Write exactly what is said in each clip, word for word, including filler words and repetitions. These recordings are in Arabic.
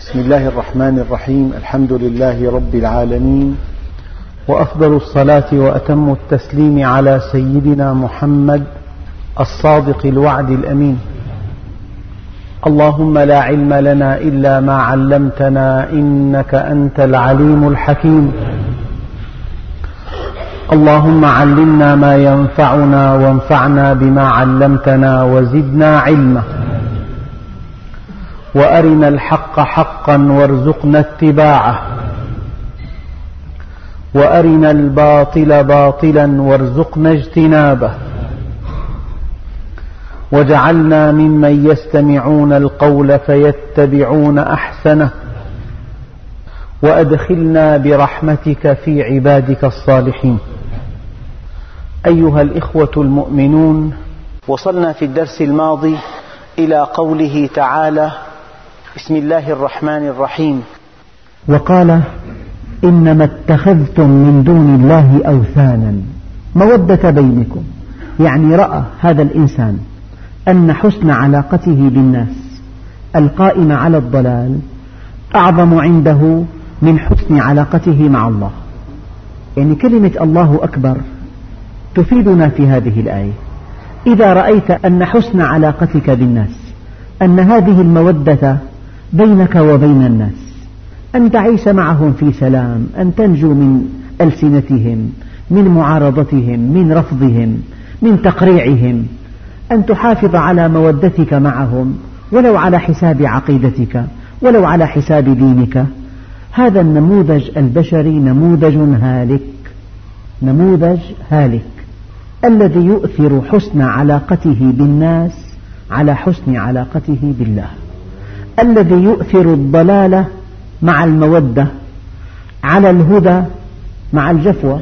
بسم الله الرحمن الرحيم. الحمد لله رب العالمين، وأفضل الصلاة وأتم التسليم على سيدنا محمد الصادق الوعد الأمين. اللهم لا علم لنا إلا ما علمتنا إنك أنت العليم الحكيم. اللهم علمنا ما ينفعنا وانفعنا بما علمتنا وزدنا علما، وأرنا الحق حقا وارزقنا اتباعه، وأرنا الباطل باطلا وارزقنا اجتنابه، واجعلنا ممن يستمعون القول فيتبعون أحسنه، وأدخلنا برحمتك في عبادك الصالحين. أيها الإخوة المؤمنون، وصلنا في الدرس الماضي إلى قوله تعالى: بسم الله الرحمن الرحيم. وقال: إنما اتخذتم من دون الله أوثانا مودة بينكم، يعني رأى هذا الإنسان أن حسن علاقته بالناس القائمة على الضلال أعظم عنده من حسن علاقته مع الله. يعني كلمة الله أكبر تفيدنا في هذه الآية. إذا رأيت أن حسن علاقتك بالناس، أن هذه المودة بينك وبين الناس، أن تعيش معهم في سلام، أن تنجو من ألسنتهم، من معارضتهم، من رفضهم، من تقريعهم، أن تحافظ على مودتك معهم ولو على حساب عقيدتك، ولو على حساب دينك. هذا النموذج البشري نموذج هالك، نموذج هالك، الذي يؤثر حسن علاقته بالناس على حسن علاقته بالله، الذي يؤثر الضلال مع المودة على الهدى مع الجفوة.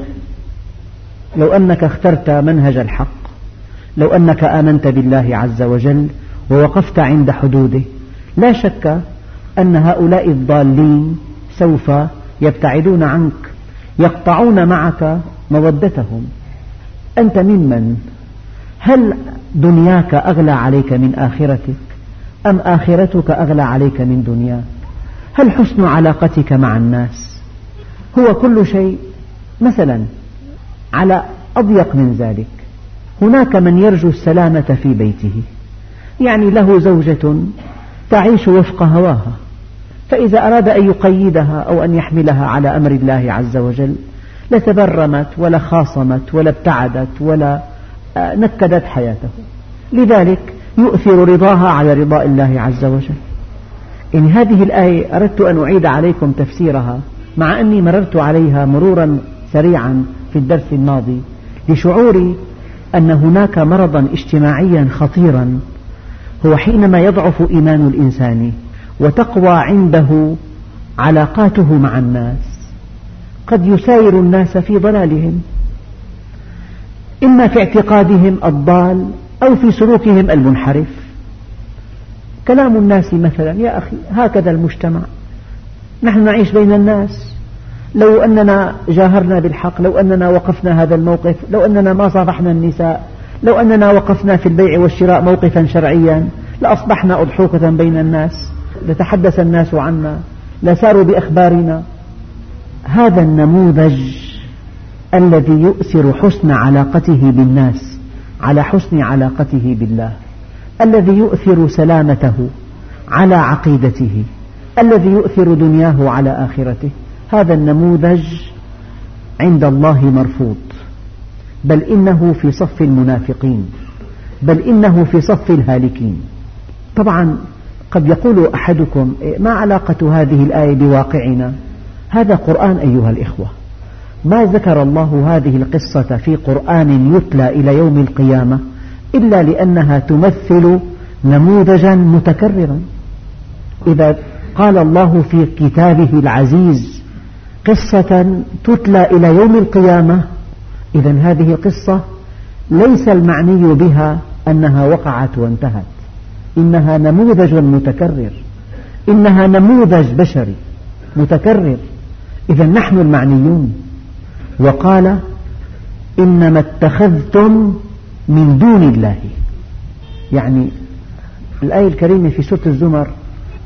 لو أنك اخترت منهج الحق، لو أنك آمنت بالله عز وجل ووقفت عند حدوده، لا شك أن هؤلاء الضالين سوف يبتعدون عنك، يقطعون معك مودتهم. أنت ممن؟ هل دنياك أغلى عليك من آخرتك، أم آخرتك أغلى عليك من دنياك؟ هل حسن علاقتك مع الناس هو كل شيء؟ مثلا على أضيق من ذلك، هناك من يرجو السلامة في بيته، يعني له زوجة تعيش وفق هواها، فإذا أراد أن يقيدها أو أن يحملها على أمر الله عز وجل لتبرمت ولا خاصمت ولا ابتعدت ولا نكدت حياته. لذلك يؤثر رضاها على رضاء الله عز وجل. إن هذه الآية أردت أن أعيد عليكم تفسيرها، مع أني مررت عليها مرورا سريعا في الدرس الماضي، لشعوري أن هناك مرضا اجتماعيا خطيرا، هو حينما يضعف إيمان الإنسان وتقوى عنده علاقاته مع الناس، قد يساير الناس في ضلالهم، إما في اعتقادهم الضال أو في سلوكهم المنحرف. كلام الناس مثلا: يا أخي هكذا المجتمع، نحن نعيش بين الناس، لو أننا جاهرنا بالحق، لو أننا وقفنا هذا الموقف، لو أننا ما صافحنا النساء، لو أننا وقفنا في البيع والشراء موقفا شرعيا، لأصبحنا أضحوكة بين الناس، لتحدث الناس عنا، لساروا بأخبارنا. هذا النموذج الذي يؤثر حسن علاقته بالناس على حسن علاقته بالله، الذي يؤثر سلامته على عقيدته، الذي يؤثر دنياه على آخرته، هذا النموذج عند الله مرفوض، بل إنه في صف المنافقين، بل إنه في صف الهالكين. طبعا قد يقول أحدكم: ما علاقة هذه الآية بواقعنا؟ هذا قرآن أيها الإخوة، ما ذكر الله هذه القصة في قرآن يتلى إلى يوم القيامة إلا لأنها تمثل نموذجا متكررا. إذا قال الله في كتابه العزيز قصة تتلى إلى يوم القيامة، إذن هذه القصة ليس المعني بها أنها وقعت وانتهت، إنها نموذج متكرر، إنها نموذج بشري متكرر. إذن نحن المعنيون. وقال: إنما اتخذتم من دون الله، يعني الآية الكريمة في سورة الزمر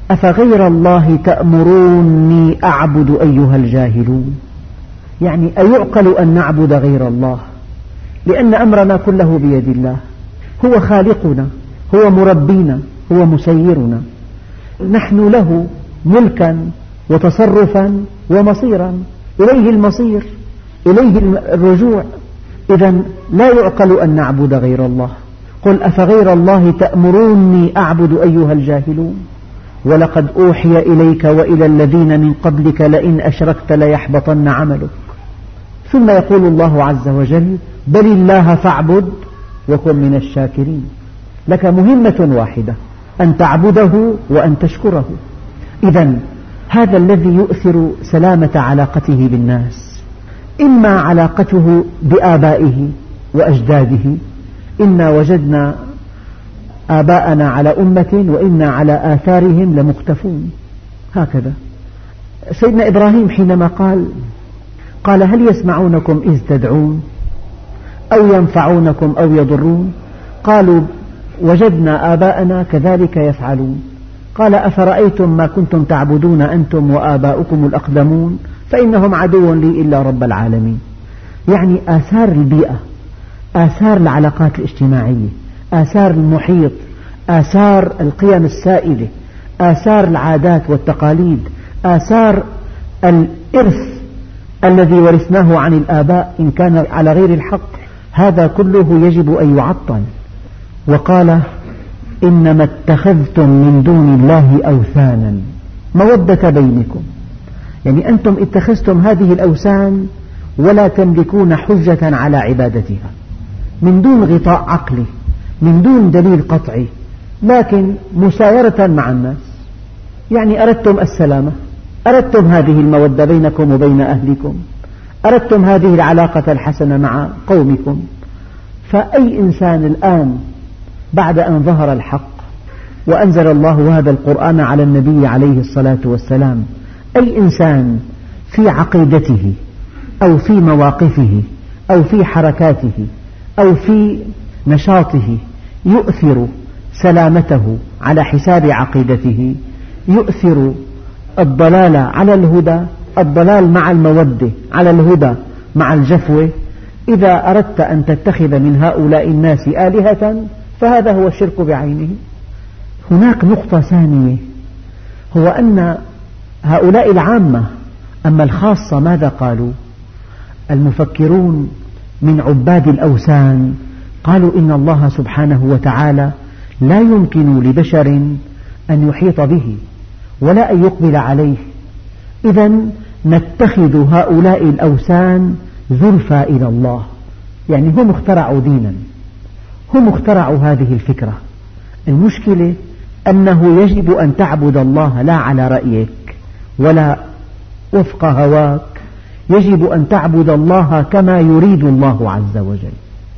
أفغير الله تأمروني أعبد أيها الجاهلون. يعني أيعقل أن نعبد غير الله؟ لأن أمرنا كله بيد الله، هو خالقنا، هو مربينا، هو مسيرنا، نحن له ملكا وتصرفا ومصيرا، إليه المصير، إليه الرجوع. إذن لا يعقل أن نعبد غير الله. قل أفغير الله تأمروني أعبد أيها الجاهلون ولقد أوحي إليك وإلى الذين من قبلك لئن أشركت ليحبطن عملك. ثم يقول الله عز وجل بل الله فاعبد وكن من الشاكرين. لك مهمة واحدة، أن تعبده وأن تشكره. إذن هذا الذي يؤثر سلامة علاقته بالناس، إما علاقته بآبائه وأجداده، إنا وجدنا آباءنا على أمة وإنا على آثارهم لمقتفون، هكذا. سيدنا إبراهيم حينما قال قال هل يسمعونكم إذ تدعون أو ينفعونكم أو يضرون؟ قالوا وجدنا آباءنا كذلك يفعلون. قال أفرأيتم ما كنتم تعبدون أنتم وآباؤكم الأقدمون فإنهم عدو لي إلا رب العالمين. يعني آثار البيئة، آثار العلاقات الاجتماعية، آثار المحيط، آثار القيم السائدة، آثار العادات والتقاليد، آثار الإرث الذي ورثناه عن الآباء إن كان على غير الحق، هذا كله يجب أن يعطل. وقال إنما اتخذتم من دون الله أوثانا مودة بينكم. يعني أنتم اتخذتم هذه الأوثان ولا تملكون حجة على عبادتها، من دون غطاء عقلي، من دون دليل قطعي، لكن مسايرة مع الناس. يعني أردتم السلامة، أردتم هذه المودة بينكم وبين أهلكم، أردتم هذه العلاقة الحسنة مع قومكم. فأي إنسان الآن بعد أن ظهر الحق وأنزل الله هذا القرآن على النبي عليه الصلاة والسلام، أي إنسان في عقيدته أو في مواقفه أو في حركاته أو في نشاطه يؤثر سلامته على حساب عقيدته، يؤثر الضلال على الهدى، الضلال مع المودة على الهدى مع الجفوة، إذا أردت أن تتخذ من هؤلاء الناس آلهة فهذا هو الشرك بعينه. هناك نقطة ثانية، هو أن هؤلاء العامة، أما الخاصة ماذا قالوا؟ المفكرون من عباد الأوثان قالوا إن الله سبحانه وتعالى لا يمكن لبشر أن يحيط به ولا أن يقبل عليه، إذن نتخذ هؤلاء الأوثان زلفى إلى الله. يعني هم اخترعوا دينا، هم اخترعوا هذه الفكرة. المشكلة أنه يجب أن تعبد الله لا على رأيك ولا وفق هواك، يجب أن تعبد الله كما يريد الله عز وجل،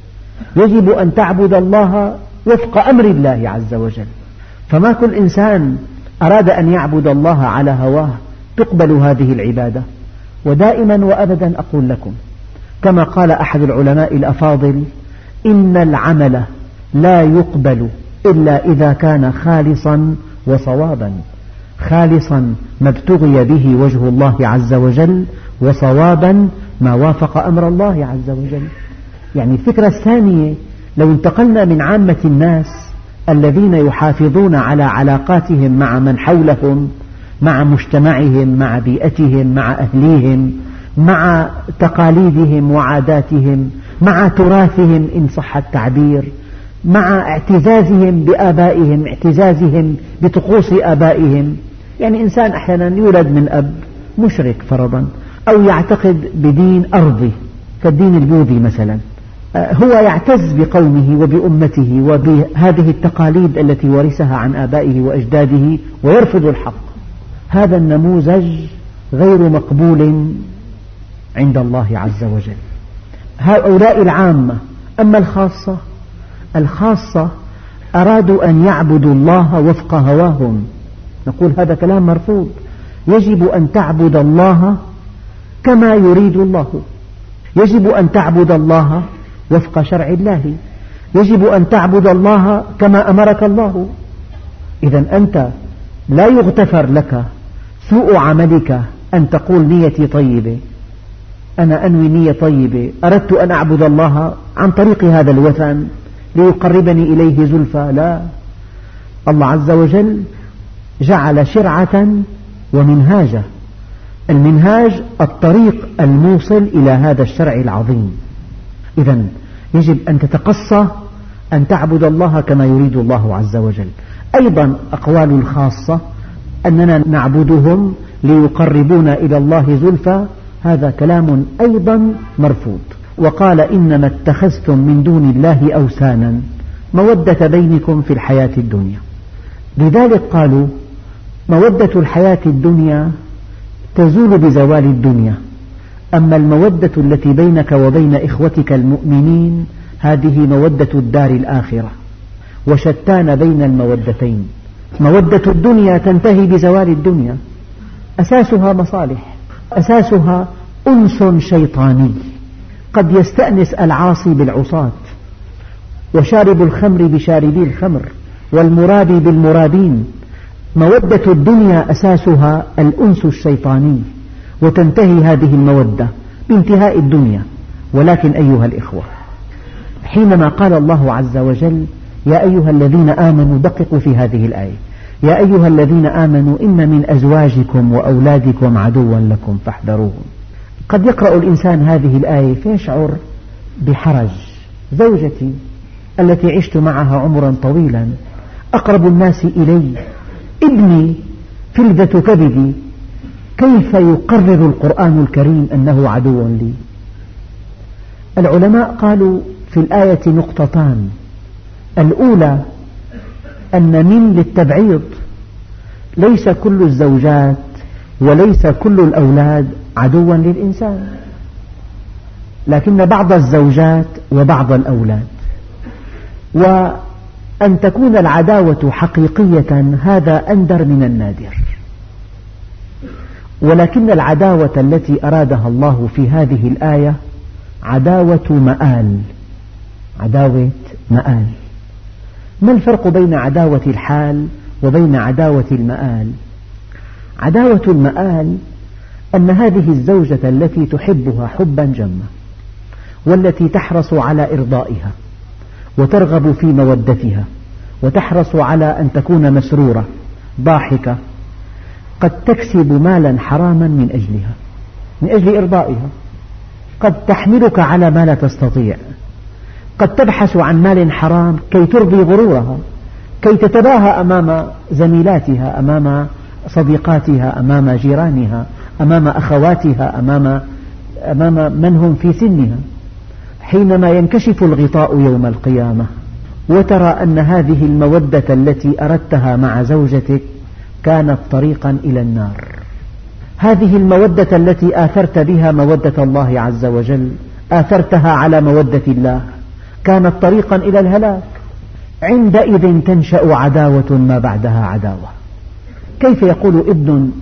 يجب أن تعبد الله وفق أمر الله عز وجل. فما كل إنسان أراد أن يعبد الله على هواه تقبل هذه العبادة. ودائما وأبدا أقول لكم كما قال أحد العلماء الأفاضل إن العمل لا يقبل إلا إذا كان خالصا وصوابا، خالصا ما ابتغي به وجه الله عز وجل، وصوابا ما وافق أمر الله عز وجل. يعني الفكرة الثانية، لو انتقلنا من عامة الناس الذين يحافظون على علاقاتهم مع من حولهم، مع مجتمعهم، مع بيئتهم، مع أهليهم، مع تقاليدهم وعاداتهم، مع تراثهم إن صح التعبير، مع اعتزازهم بآبائهم، اعتزازهم بطقوس آبائهم. يعني إنسان أحيانا يولد من أب مشرك فرضا، أو يعتقد بدين أرضي كالدين البوذي مثلا، هو يعتز بقومه وبأمته وبهذه التقاليد التي ورثها عن آبائه وأجداده ويرفض الحق. هذا النموذج غير مقبول عند الله عز وجل. هؤلاء العامة. أما الخاصة، الخاصة أرادوا أن يعبدوا الله وفق هواهم، نقول هذا كلام مرفوض. يجب أن تعبد الله كما يريد الله، يجب أن تعبد الله وفق شرع الله، يجب أن تعبد الله كما أمرك الله. إذن أنت لا يغتفر لك سوء عملك أن تقول نيتي طيبة، أنا أنوي نية طيبة، أردت أن أعبد الله عن طريق هذا الوثن ليقربني إليه زلفى. لا، الله عز وجل جعل شرعة ومنهاجا. المنهاج الطريق الموصل إلى هذا الشرع العظيم. إذن يجب أن تتقصى أن تعبد الله كما يريد الله عز وجل. أيضا أقوال الخاصة أننا نعبدهم ليقربونا إلى الله زلفى، هذا كلام أيضا مرفوض. وقال إنما اتخذتم من دون الله أوثانا مودة بينكم في الحياة الدنيا. لذلك قالوا مودة الحياة الدنيا تزول بزوال الدنيا، أما المودة التي بينك وبين إخوتك المؤمنين هذه مودة الدار الآخرة، وشتان بين المودتين. مودة الدنيا تنتهي بزوال الدنيا، أساسها مصالح، أساسها أنس شيطاني، قد يستأنس العاصي بالعصاة، وشارب الخمر بشاربي الخمر، والمرابي بالمرابين. مودة الدنيا أساسها الأنس الشيطاني، وتنتهي هذه المودة بانتهاء الدنيا. ولكن أيها الإخوة، حينما قال الله عز وجل يا أيها الذين آمنوا، دققوا في هذه الآية، يا أيها الذين آمنوا إن من أزواجكم وأولادكم عدوا لكم فاحذروهم. قد يقرأ الإنسان هذه الآية فيشعر بحرج. زوجتي التي عشت معها عمرا طويلا، أقرب الناس إلي، ابني فلذة كبدي، كيف يقرر القرآن الكريم أنه عدو لي؟ العلماء قالوا في الآية نقطتان. الأولى أن من للتبعيض، ليس كل الزوجات وليس كل الأولاد عدوا للإنسان، لكن بعض الزوجات وبعض الأولاد. وأن تكون العداوة حقيقية هذا أندر من النادر. ولكن العداوة التي أرادها الله في هذه الآية عداوة مآل. عداوة مآل. ما الفرق بين عداوة الحال وبين عداوة المآل؟ عداوة المآل أن هذه الزوجة التي تحبها حبا جما، والتي تحرص على إرضائها وترغب في مودتها وتحرص على أن تكون مسرورة ضاحكة، قد تكسب مالا حراما من أجلها، من أجل إرضائها، قد تحملك على ما لا تستطيع، قد تبحث عن مال حرام كي ترضي غرورها، كي تتباهى أمام زميلاتها، أمام صديقاتها، أمام جيرانها، أمام أخواتها، أمام, أمام من هم في سنها. حينما ينكشف الغطاء يوم القيامة وترى أن هذه المودة التي أردتها مع زوجتك كانت طريقا إلى النار، هذه المودة التي آثرت بها مودة الله عز وجل، آثرتها على مودة الله، كانت طريقا إلى الهلاك. عندئذ تنشأ عداوة ما بعدها عداوة. كيف يقول ابن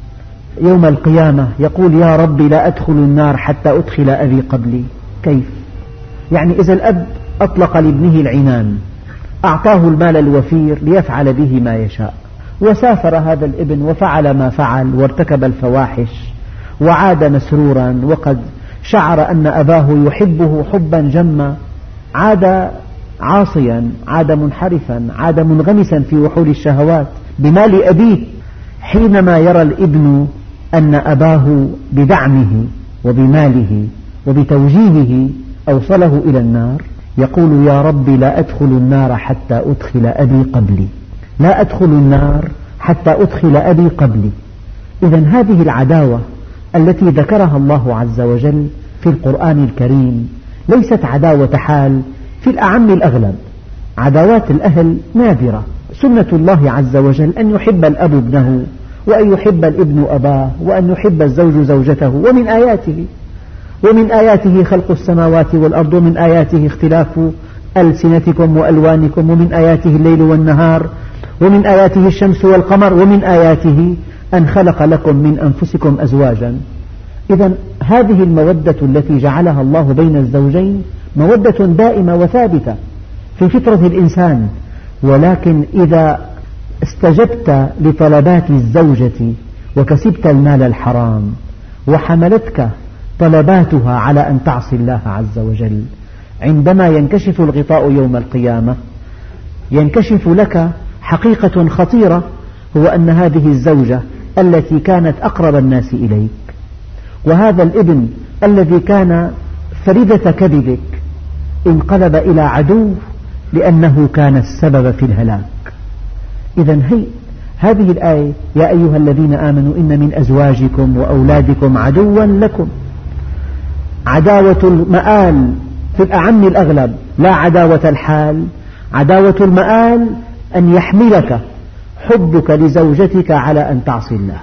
يوم القيامة يقول يا رب لا أدخل النار حتى أدخل أبي قبلي؟ كيف؟ يعني إذا الأب أطلق لابنه العنان، أعطاه المال الوفير ليفعل به ما يشاء، وسافر هذا الابن وفعل ما فعل وارتكب الفواحش وعاد مسرورا، وقد شعر أن أباه يحبه حبا جما، عاد عاصيا، عاد منحرفا، عاد منغمسا في وحول الشهوات بمال أبيه. حينما يرى الابن أن أباه بدعمه وبماله وبتوجيهه أوصله إلى النار، يقول يا رب لا أدخل النار حتى أدخل أبي قبلي، لا أدخل النار حتى أدخل أبي قبلي. إذن هذه العداوة التي ذكرها الله عز وجل في القرآن الكريم ليست عداوة حال في الأعم الأغلب. عداوات الأهل نادرة، سنة الله عز وجل أن يحب الأب ابنه، وأن يحب الابن أباه، وأن يحب الزوج زوجته. ومن آياته ومن آياته خلق السماوات والأرض، ومن آياته اختلاف ألسنتكم وألوانكم، ومن آياته الليل والنهار، ومن آياته الشمس والقمر، ومن آياته أن خلق لكم من أنفسكم أزواجا. إذن هذه المودة التي جعلها الله بين الزوجين مودة دائمة وثابتة في فطرة الإنسان، ولكن إذا استجبت لطلبات الزوجة وكسبت المال الحرام وحملتك طلباتها على أن تعصي الله عز وجل، عندما ينكشف الغطاء يوم القيامة ينكشف لك حقيقة خطيرة، هو أن هذه الزوجة التي كانت أقرب الناس إليك وهذا الابن الذي كان فريدة كبدك انقلب إلى عدو لأنه كان السبب في الهلاك. إذن هي هذه الآية: يا أيها الذين آمنوا إن من أزواجكم وأولادكم عدوا لكم. عداوة المآل في الأعم الأغلب، لا عداوة الحال. عداوة المآل أن يحملك حبك لزوجتك على أن تعصي الله،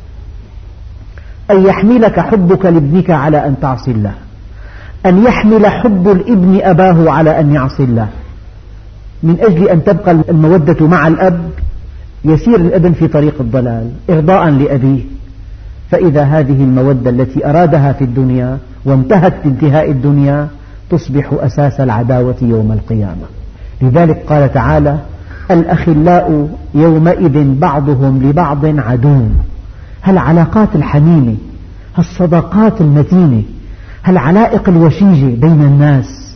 أن يحملك حبك لابنك على أن تعصي الله، أن يحمل حب الابن أباه على أن يعصي الله. من أجل أن تبقى المودة مع الأب يسير الابن في طريق الضلال إرضاء لأبيه، فإذا هذه المودة التي أرادها في الدنيا وانتهت بانتهاء الدنيا تصبح أساس العداوة يوم القيامة. لذلك قال تعالى: الأخلاء يومئذ بعضهم لبعض عدو. هالعلاقات الحميمة، هالصداقات المتينة، هالعلائق الوشيجة بين الناس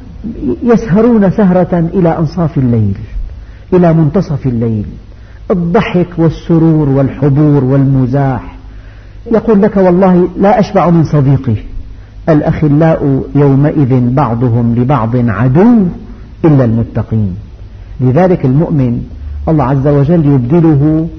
يسهرون سهرة إلى أنصاف الليل، إلى منتصف الليل، الضحك والسرور والحبور والمزاح. يقول لك: والله لا أشبع من صديقي. الأخلاء يومئذ بعضهم لبعض عدو إلا المتقين. لذلك المؤمن الله عز وجل يبدله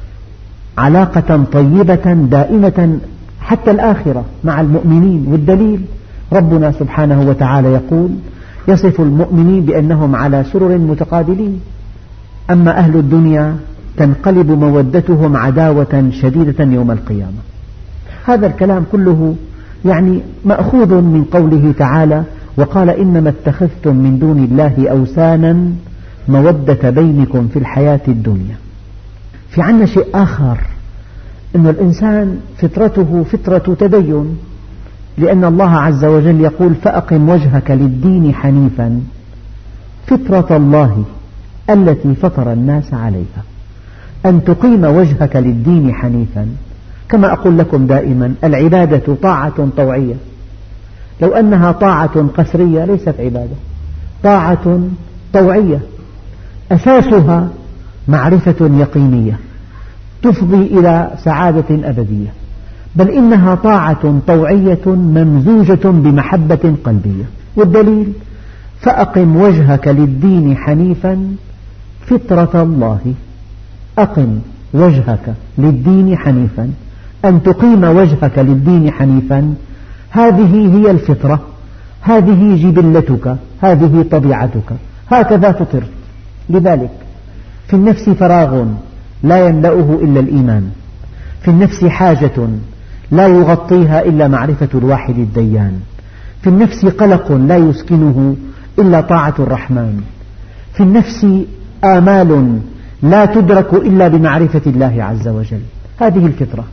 علاقة طيبة دائمة حتى الآخرة مع المؤمنين، والدليل ربنا سبحانه وتعالى يقول: يصف المؤمنين بأنهم على سرر متقابلين، أما أهل الدنيا تنقلب مودتهم عداوة شديدة يوم القيامة. هذا الكلام كله يعني مأخوذ من قوله تعالى: وقال إنما اتخذتم من دون الله أوثانا مودة بينكم في الحياة الدنيا. في عنا شيء آخر، أن الإنسان فطرته فطرة تدين، لأن الله عز وجل يقول: فأقم وجهك للدين حنيفا فطرة الله التي فطر الناس عليها. أن تقيم وجهك للدين حنيفا. كما أقول لكم دائما: العبادة طاعة طوعية، لو أنها طاعة قسرية ليست عبادة. طاعة طوعية أساسها معرفة يقينية تفضي إلى سعادة أبدية، بل إنها طاعة طوعية ممزوجة بمحبة قلبية. والدليل: فأقم وجهك للدين حنيفا فطرة الله. أقم وجهك للدين حنيفا، أن تقيم وجهك للدين حنيفا، هذه هي الفطرة، هذه جبلتك، هذه طبيعتك، هكذا فطرت. لذلك في النفس فراغ لا يملأه إلا الإيمان، في النفس حاجة لا يغطيها إلا معرفة الواحد الديان، في النفس قلق لا يسكنه إلا طاعة الرحمن، في النفس آمال لا تدرك إلا بمعرفة الله عز وجل. هذه الفطرة.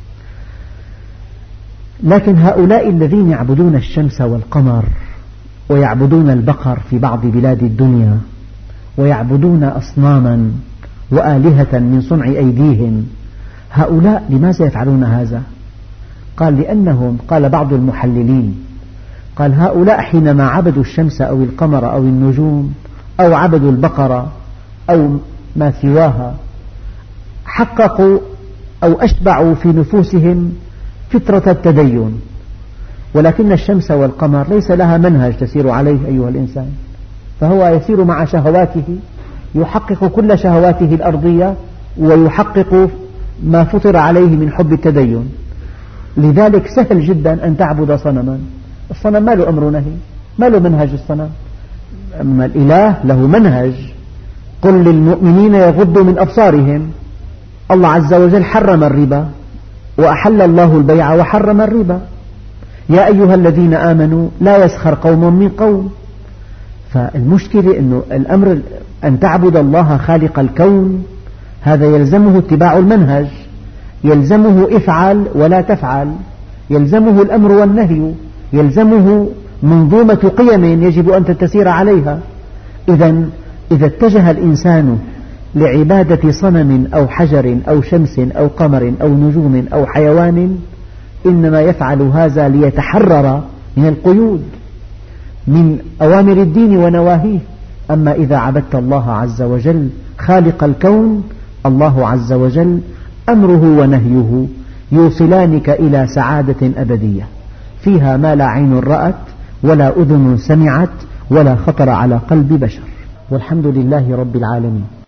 لكن هؤلاء الذين يعبدون الشمس والقمر ويعبدون البقر في بعض بلاد الدنيا ويعبدون أصناما وآلهة من صنع أيديهم، هؤلاء لماذا يفعلون هذا؟ قال: لأنهم، قال بعض المحللين، قال: هؤلاء حينما عبدوا الشمس أو القمر أو النجوم أو عبدوا البقرة أو ما سواها حققوا أو أشبعوا في نفوسهم فطرة التدين، ولكن الشمس والقمر ليس لها منهج تسير عليه أيها الإنسان، فهو يسير مع شهواته، يحقق كل شهواته الأرضية ويحقق ما فطر عليه من حب التدين. لذلك سهل جدا أن تعبد صنما. الصنم ما له أمر ونهي، ما له منهج الصنم، أما الإله له منهج. قل للمؤمنين يغضوا من أبصارهم. الله عز وجل حرم الربا وأحل الله البيع وحرم الربا. يا أيها الذين آمنوا لا يسخر قوم من قوم. فالمشكلة أنه الأمر أن تعبد الله خالق الكون، هذا يلزمه اتباع المنهج، يلزمه افعل ولا تفعل، يلزمه الأمر والنهي، يلزمه منظومة قيم يجب أن تسير عليها. إذا إذا اتجه الإنسان لعبادة صنم أو حجر أو شمس أو قمر أو نجوم أو حيوان، إنما يفعل هذا ليتحرر من القيود من أوامر الدين ونواهيه. أما إذا عبدت الله عز وجل خالق الكون، الله عز وجل أمره ونهيه يوصلانك إلى سعادة أبدية فيها ما لا عين رأت ولا أذن سمعت ولا خطر على قلب بشر. والحمد لله رب العالمين.